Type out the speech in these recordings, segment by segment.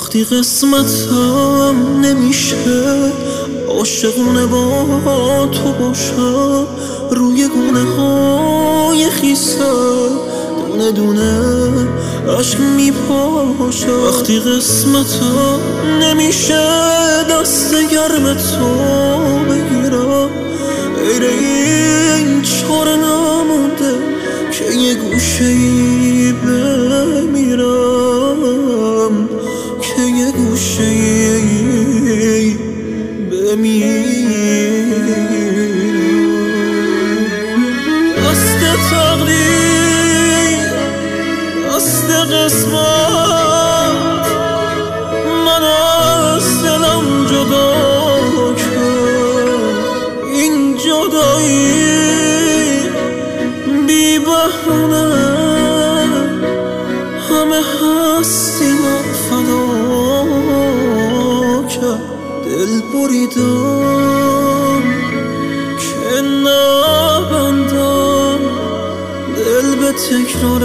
وقتی قسمتم نمیشه عاشقونه با تو باشم، روی گونه های خیسه دونه دونه عشق میپاشه. وقتی قسمتم نمیشه دست گرم تو بگیرم، غیر این چاره نمونده که یه گوشه‌ای بمیرم، که یه گوشه‌ای بمیرم. دست تقدیر، دست قسمت من از دلم جدا کرد. این جدایی بی بهونه همه هستیم فدا کرد. دل بریدم که نبندم دل به تکرار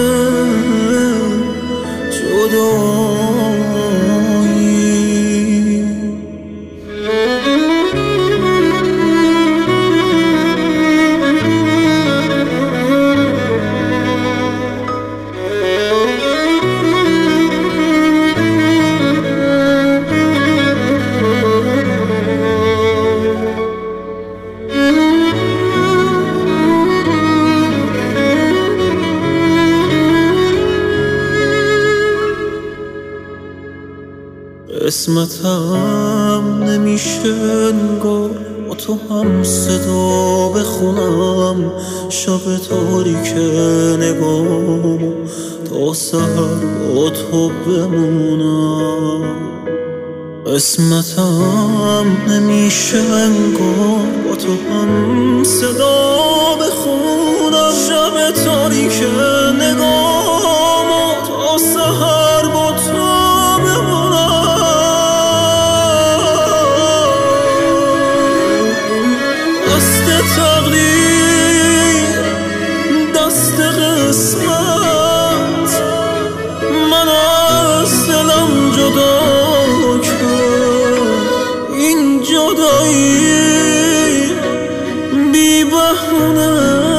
جدایی. قسمتم نمیشه انگار با تو هم صدا بخونم، شب تاریک نگامو تا سحر با تو بمونم. قسمتم نمیشه انگار با تو هم صدا بخونم، شب تاریک نگامو تا سحر با تو بمونم. دست تقدیر، دست قسمت من از دلم جدا کرد. این جدایی بی بهونه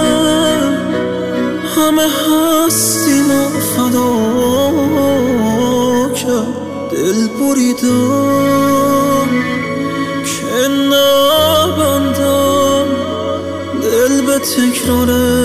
همه هستیم فدا کرد. دل بریدم که نبندم دل به تکرار